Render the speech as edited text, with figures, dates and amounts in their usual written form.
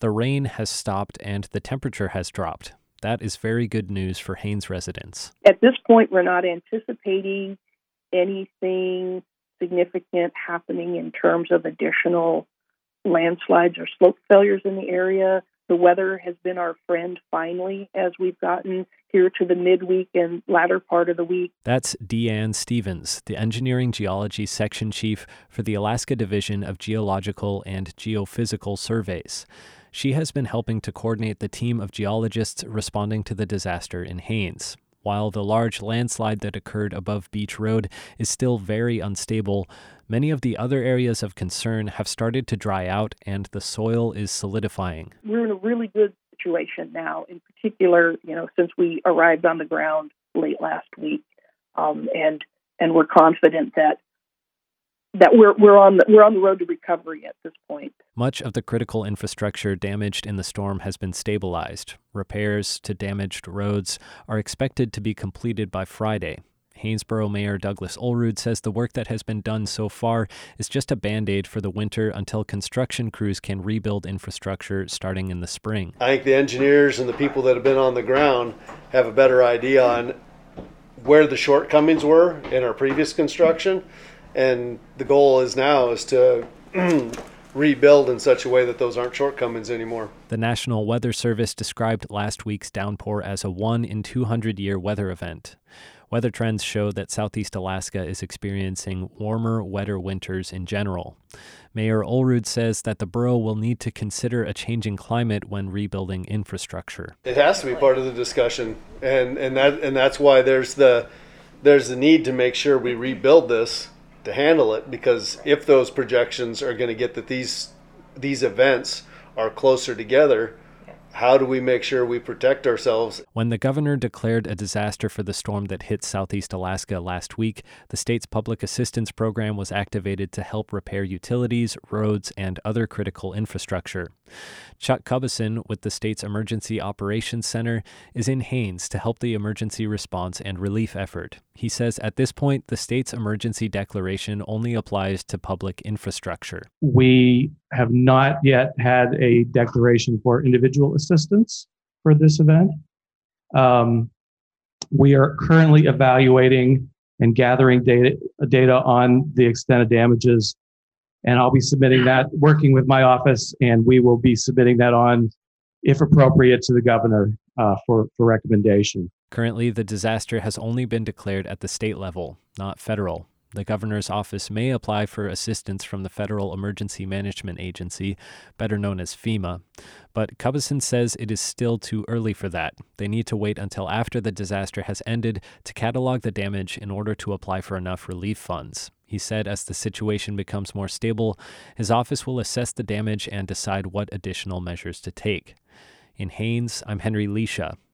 The rain has stopped and the temperature has dropped. That is very good news for Haines residents. At this point, we're not anticipating anything significant happening in terms of additional landslides or slope failures in the area. The weather has been our friend finally as we've gotten here to the midweek and latter part of the week. That's Deanne Stevens, the Engineering Geology Section Chief for the Alaska Division of Geological and Geophysical Surveys. She has been helping to coordinate the team of geologists responding to the disaster in Haines. While the large landslide that occurred above Beach Road is still very unstable, many of the other areas of concern have started to dry out and the soil is solidifying. We're in a really good situation now, in particular, since we arrived on the ground late last week, and we're confident that we're on the road to recovery at this point. Much of the critical infrastructure damaged in the storm has been stabilized. Repairs to damaged roads are expected to be completed by Friday. Hanesboro Mayor Douglas Olerud says the work that has been done so far is just a Band-Aid for the winter until construction crews can rebuild infrastructure starting in the spring. I think the engineers and the people that have been on the ground have a better idea on where the shortcomings were in our previous construction. And the goal is to rebuild in such a way that those aren't shortcomings anymore. The National Weather Service described last week's downpour as a 1 in 200-year weather event. Weather trends show that southeast Alaska is experiencing warmer, wetter winters in general. Mayor Olerud says that the borough will need to consider a changing climate when rebuilding infrastructure. It has to be part of the discussion, and that's why there's the need to make sure we rebuild this to handle it, because if those projections are going to get that these events are closer together, how do we make sure we protect ourselves? When the governor declared a disaster for the storm that hit southeast Alaska last week, the state's public assistance program was activated to help repair utilities, roads, and other critical infrastructure. Chuck Cubison with the state's Emergency Operations Center is in Haines to help the emergency response and relief effort. He says at this point, the state's emergency declaration only applies to public infrastructure. We have not yet had a declaration for individual assistance for this event. We are currently evaluating and gathering data on the extent of damages, and I'll be submitting that, working with my office, and we will be submitting that on, if appropriate, to the governor for recommendation. Currently, the disaster has only been declared at the state level, not federal. The governor's office may apply for assistance from the Federal Emergency Management Agency, better known as FEMA, but Cubison says it is still too early for that. They need to wait until after the disaster has ended to catalog the damage in order to apply for enough relief funds. He said as the situation becomes more stable, his office will assess the damage and decide what additional measures to take. In Haines, I'm Henry Leisha,